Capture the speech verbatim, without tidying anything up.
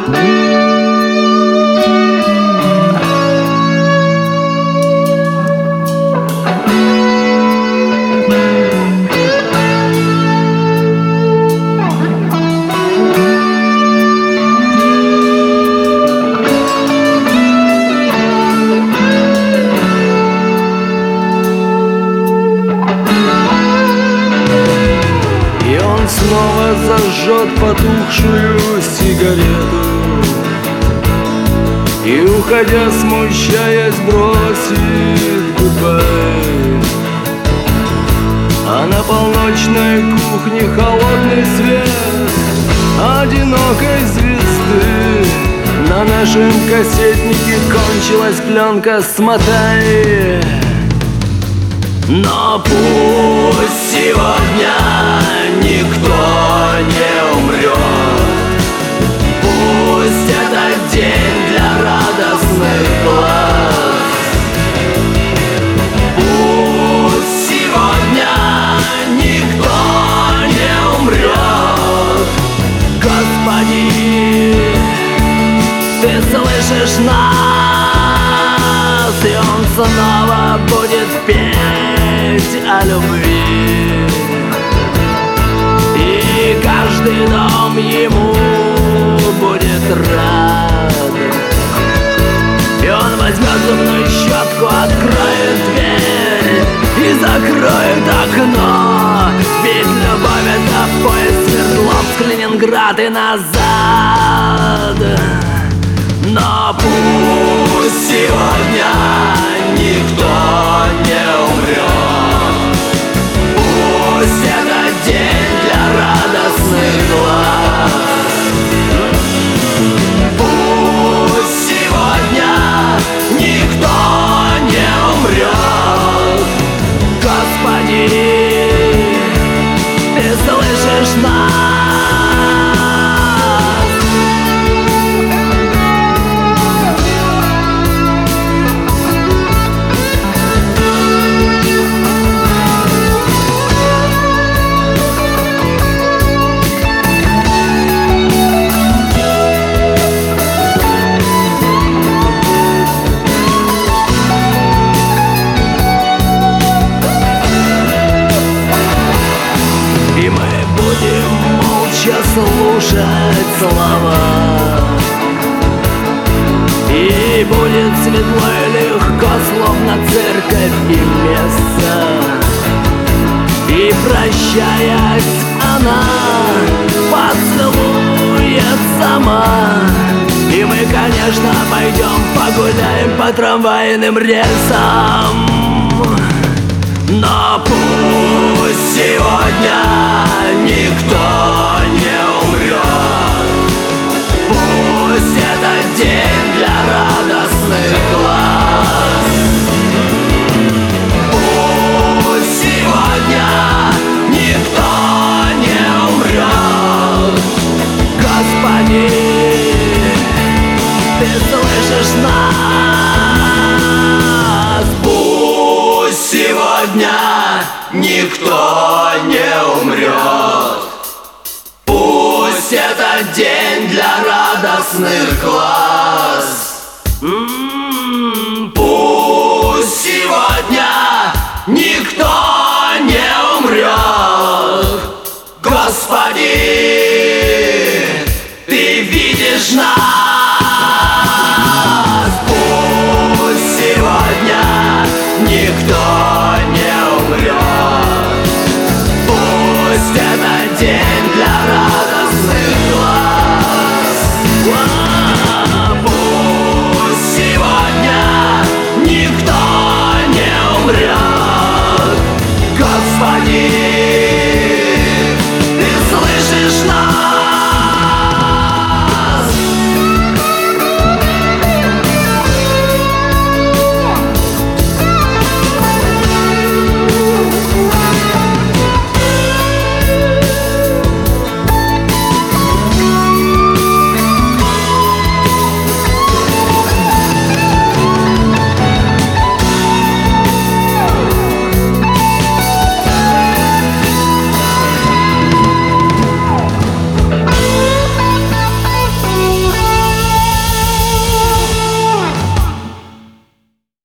Снова зажжет потухшую сигарету и, уходя, смущаясь, бросит гудбай. А на полночной кухне холодный свет одинокой звезды. На нашем кассетнике кончилась пленка, смотай. Но пусть сегодня никто не умрет, пусть этот день для радостных глаз. Пусть сегодня никто не умрет. Господи, Ты слышишь нас, и Он снова будет петь о любви. И каждый дом Ему будет рад. И Он возьмет зубную щетку, откроет дверь и закроет окно. Ведь любовь — это поезд Свердловск, Ленинград и назад. Но пусть сегодня никто не умрет, пусть этот день для радостных глаз. Пусть сегодня никто не умрет. Господи, Ты слышишь нас? И мы будем молча слушать слова, и будет светло и легко, словно церковь и место. И, прощаясь, она поцелует сама. И мы, конечно, пойдем погуляем по трамвайным рельсам. Но пусть сегодня никто не умрет, пусть этот день для радостных глаз. Пусть сегодня никто не умрет. Господи, Ты слышишь нас? Пусть сегодня никто не умрет, пусть этот день для радостных глаз. М-м-м, пусть сегодня никто не умрет. Господи, Ты видишь нас.